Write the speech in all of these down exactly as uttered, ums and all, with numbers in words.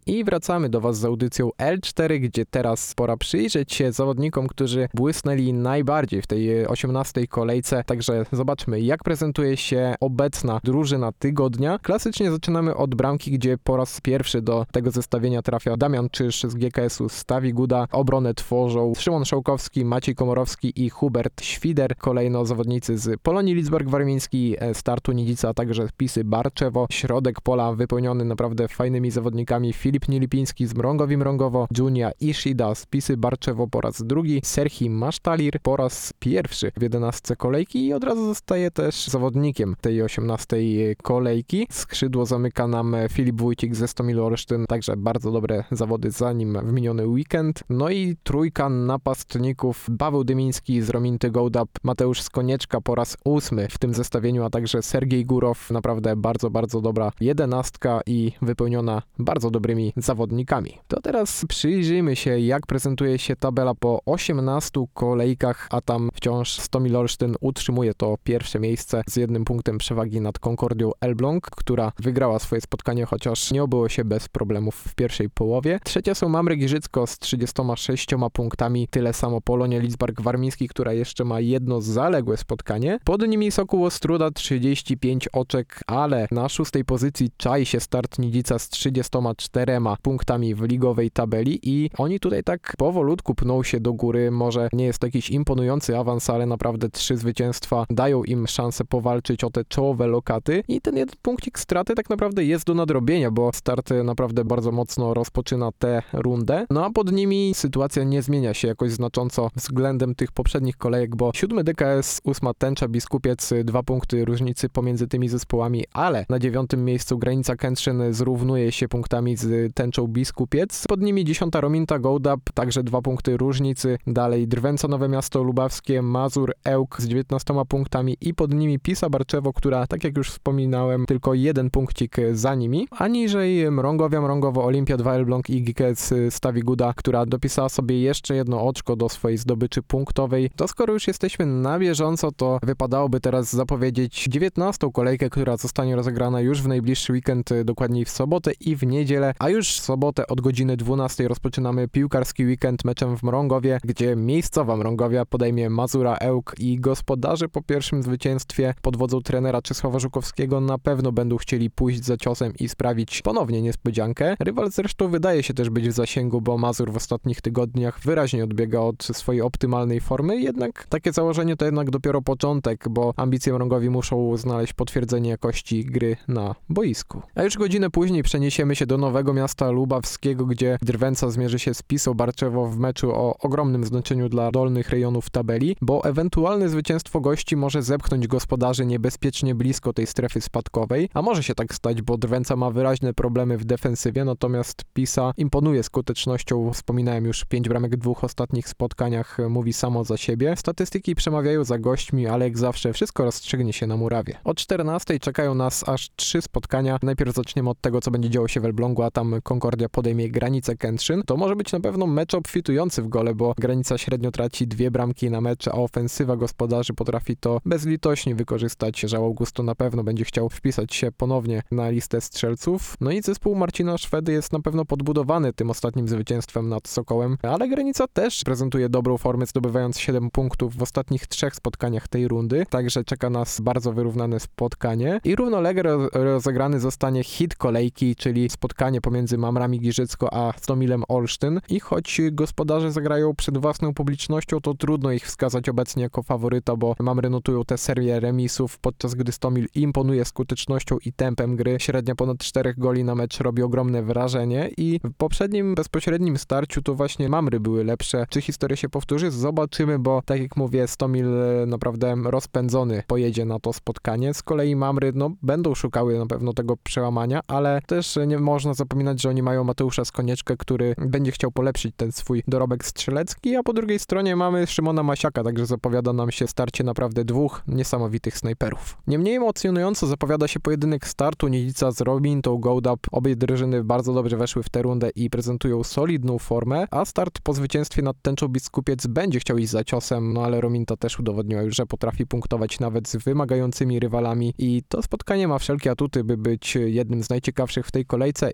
I wracamy do Was z audycją L cztery, gdzie teraz pora przyjrzeć się zawodnikom, którzy błysnęli najbardziej w tej osiemnastej kolejce. Także zobaczmy, jak prezentuje się obecna drużyna tygodnia. Klasycznie zaczynamy od bramki, gdzie po raz pierwszy do tego zestawienia trafia Damian Czyż z G K S-u Stawi Guda. Obronę tworzą Szymon Szałkowski, Maciej Komorowski i Hubert Świder. Kolejno zawodnicy z Polonii Lidzbark-Warmiński, Startu Nidzica, a także Pisy Barczewo. Środek pola wypełniony naprawdę fajnymi zawodnikami. Filip Nielipiński z Mrągowi Mrągowo, Junia Ishida z Pisy Barczewo po raz drugi, Serhii Masztalir po raz pierwszy w jedenastce kolejki i od razu zostaje też zawodnikiem tej osiemnastej kolejki. Skrzydło zamyka nam Filip Wójcik ze Stomilu Olsztyn, także bardzo dobre zawody za nim w miniony weekend. No i trójka napastników: Paweł Dymiński z Rominty Gołdap, Mateusz Skonieczka po raz ósmy w tym zestawieniu, a także Sergiej Górow. Naprawdę bardzo, bardzo dobra jedenastka i wypełniona bardzo dobrymi zawodnikami. To teraz przyjrzyjmy się, jak prezentuje się tabela po osiemnastu kolejkach, a tam wciąż Stomil Olsztyn utrzymuje to pierwsze miejsce z jednym punktem przewagi nad Concordią Elbląg, która wygrała swoje spotkanie, chociaż nie obyło się bez problemów w pierwszej połowie. Trzecia są Mamry Giżycko z trzydziestoma sześcioma punktami, tyle samo Polonia Lidzbark-Warmiński, która jeszcze ma jedno zaległe spotkanie. Pod nimi Sokół Ostróda trzydzieści pięć oczek, ale na szóstej pozycji czai się Start Nidzica z trzydziestoma czterema punktami w ligowej tabeli i oni tutaj tak powolutku pną się do góry. Może nie jest to jakiś imponujący awans, ale naprawdę trzy zwycięstwa dają im szansę powalczyć o te czołowe lokaty i ten jeden punkcik straty tak naprawdę jest do nadrobienia, bo Start naprawdę bardzo mocno rozpoczyna tę rundę. No a pod nimi sytuacja nie zmienia się jakoś znacząco względem tych poprzednich kolejek, bo siódmy D K S, ósma Tęcza Biskupiec, dwa punkty różnicy pomiędzy tymi zespołami, ale na dziewiątym miejscu Granica Kętrzyn zrównuje się punktami z Tęczą Biskupiec. Pod nimi dziesiąta Rominta Gołdap, także dwa punkty różnicy. Dalej Drwęca Nowe Miasto Lubawskie, Mazur Ełk z dziewiętnastoma punktami i pod nimi Pisa Barczewo, która, tak jak już wspominałem, tylko jeden punkcik za nimi. A niżej Mrągowia Mrągowo, Olimpia dwa Elbląg i G K S Stawi Guda, która dopisała sobie jeszcze jedno oczko do swojej zdobyczy punktowej. To skoro już jesteśmy na bieżąco, to wypadałoby teraz zapowiedzieć dziewiętnastą kolejkę, która zostanie rozegrana już w najbliższy weekend, dokładniej w sobotę i w niedzielę, a już w sobotę od godziny dwunastej rozpoczynamy piłkarski weekend meczem w Mrągowie, gdzie miejscowa Mrągowia podejmie Mazura Ełk i gospodarze po pierwszym zwycięstwie pod wodzą trenera Czesława Żukowskiego na pewno będą chcieli pójść za ciosem i sprawić ponownie niespodziankę. Rywal zresztą wydaje się też być w zasięgu, bo Mazur w ostatnich tygodniach wyraźnie odbiega od swojej optymalnej formy, jednak takie założenie to jednak dopiero początek, bo ambicje Mrągowi muszą znaleźć potwierdzenie jakości gry na boisku. A już godzinę później przeniesiemy się do Nowego Miasta Lubawskiego, gdzie Drwęca zmierzy się z Pisą Barczewo w meczu o ogromnym znaczeniu dla dolnych rejonów tabeli, bo ewentualne zwycięstwo gości może zepchnąć gospodarzy niebezpiecznie blisko tej strefy spadkowej, a może się tak stać, bo Drwęca ma wyraźne problemy w defensywie, natomiast Pisa imponuje skutecznością. Wspominałem już, pięć bramek w dwóch ostatnich spotkaniach mówi samo za siebie. Statystyki przemawiają za gośćmi, ale jak zawsze wszystko rozstrzygnie się na murawie. O czternastej czekają nas aż trzy spotkania. Najpierw zaczniemy od tego, co będzie działo się w Elblągu, a tam Concordia podejmie Granicę Kętrzyn. To może być na pewno mecz obfitujący w gole, bo Granica średnio traci dwie bramki na mecz, a ofensywa gospodarzy potrafi to bezlitośnie wykorzystać. Żał Augusto na pewno będzie chciał wpisać się ponownie na listę strzelców. No i zespół Marcina Szwedy jest na pewno podbudowany tym ostatnim zwycięstwem nad Sokołem, ale Granica też prezentuje dobrą formę, zdobywając siedem punktów w ostatnich trzech spotkaniach tej rundy, także czeka nas bardzo wyrównane spotkanie i równolegle rozegrany zostanie hit kolejki, czyli spotkanie pomiędzy Mamrami Giżycko a Stomilem Olsztyn i choć gospodarze zagrają przed własną publicznością, to trudno ich wskazać obecnie jako faworyta, bo Mamry notują tę serię remisów, podczas gdy Stomil imponuje skutecznością i tempem gry. Średnia ponad czterech goli na mecz robi ogromne wrażenie i w poprzednim bezpośrednim starciu to właśnie Mamry były lepsze. Czy historia się powtórzy? Zobaczymy, bo tak jak mówię, Stomil naprawdę rozpędzony pojedzie na to spotkanie. Z kolei Mamry no, będą szukały na pewno tego przełamania, ale też nie można zapominać, że oni mają Mateusza Skonieczkę, który będzie chciał polepszyć ten swój dorobek strzelecki, a po drugiej stronie mamy Szymona Masiaka, także zapowiada nam się starcie naprawdę dwóch niesamowitych snajperów. Niemniej emocjonująco zapowiada się pojedynek Startu Nidzica z Romintą Gołdap. Obie drużyny bardzo dobrze weszły w tę rundę i prezentują solidną formę, a Start po zwycięstwie nad Tęczą Biskupiec będzie chciał iść za ciosem, no ale Rominta też udowodniła już, że potrafi punktować nawet z wymagającymi rywalami i to spotkanie ma wszelkie atuty, by być jednym z najciekawszych w tej kolejce i oby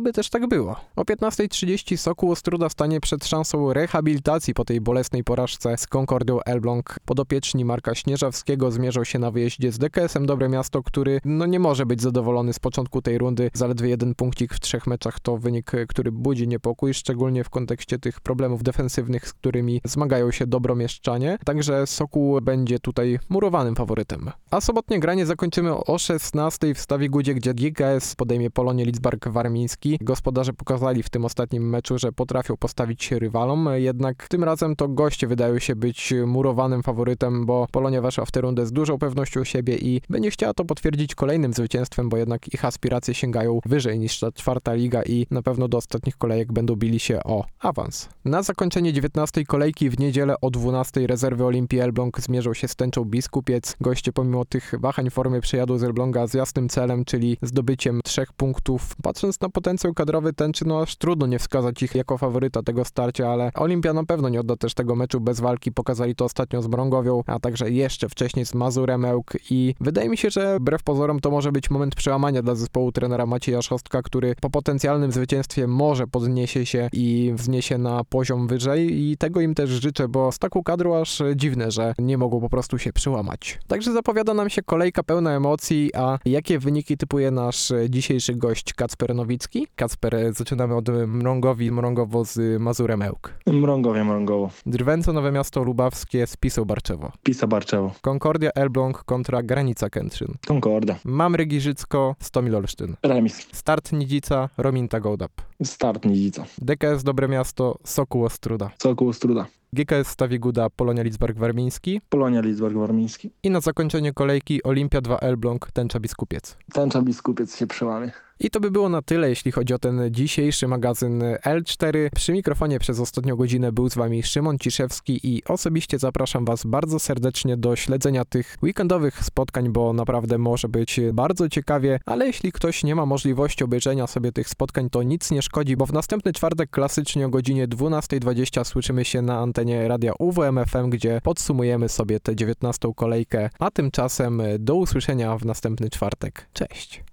Oby też tak było. O piętnasta trzydzieści Sokół Ostróda stanie przed szansą rehabilitacji po tej bolesnej porażce z Concordią Elbląg. Podopieczni Marka Śnieżawskiego zmierzą się na wyjeździe z D K S-em Dobre Miasto, który no nie może być zadowolony z początku tej rundy. Zaledwie jeden punkcik w trzech meczach to wynik, który budzi niepokój, szczególnie w kontekście tych problemów defensywnych, z którymi zmagają się dobromieszczanie. Także Sokół będzie tutaj murowanym faworytem. A sobotnie granie zakończymy o szesnastej w Stawigudzie, gdzie G K S podejmie Polonię Lidzbark Warmiński. Gospodarze pokazali w tym ostatnim meczu, że potrafią postawić się rywalom, jednak tym razem to goście wydają się być murowanym faworytem, bo Polonia weszła w tę rundę z dużą pewnością siebie i będzie chciała to potwierdzić kolejnym zwycięstwem, bo jednak ich aspiracje sięgają wyżej niż ta czwarta liga i na pewno do ostatnich kolejek będą bili się o awans. Na zakończenie dziewiętnastej kolejki w niedzielę o dwunastej rezerwy Olimpii Elbląg zmierzą się z Tęczą Biskupiec. Goście pomimo tych wahań formy przyjadą z Elbląga z jasnym celem, czyli zdobyciem trzech punktów. Patrząc na potencjał kadrowy Tęczy, no aż trudno nie wskazać ich jako faworyta tego starcia, ale Olimpia na pewno nie odda też tego meczu bez walki. Pokazali to ostatnio z Mrągowią, a także jeszcze wcześniej z Mazurem Ełk i wydaje mi się, że wbrew pozorom to może być moment przełamania dla zespołu trenera Macieja Szostka, który po potencjalnym zwycięstwie może podniesie się i wzniesie na poziom wyżej i tego im też życzę, bo z taką kadrą aż dziwne, że nie mogą po prostu się przełamać. Także zapowiada nam się kolejka pełna emocji, a jakie wyniki typuje nasz dzisiejszy gość Kacper Nowicki? Kacper, zaczynamy od Mrągowi, Mrągowo z Mazurem Ełk. Mrągowie, Mrągowo. Drwęco Nowe Miasto Lubawskie z Pisą Barczewo. Pisa Barczewo. Concordia Elbląg kontra Granica Kętrzyn. Concorda. Mamry Giżycko, Stomil Olsztyn. Remis. Start Nidzica, Rominta Gołdap. Start Nidzica. D K S Dobre Miasto, Sokół Ostróda. Sokół Ostróda. G K S Stawiguda, Polonia Lidzbark Warmiński. Polonia Lidzbark Warmiński. I na zakończenie kolejki Olimpia dwa Elbląg, Tęcza Biskupiec. Tęcza Biskupiec się przełamie. I to by było na tyle, jeśli chodzi o ten dzisiejszy magazyn L cztery. Przy mikrofonie przez ostatnią godzinę był z wami Szymon Ciszewski i osobiście zapraszam was bardzo serdecznie do śledzenia tych weekendowych spotkań, bo naprawdę może być bardzo ciekawie, ale jeśli ktoś nie ma możliwości obejrzenia sobie tych spotkań, to nic nie szkodzi, bo w następny czwartek klasycznie o godzinie dwunasta dwadzieścia słyszymy się na antenie radia U W M F M, gdzie podsumujemy sobie tę dziewiętnastą kolejkę, a tymczasem do usłyszenia w następny czwartek. Cześć!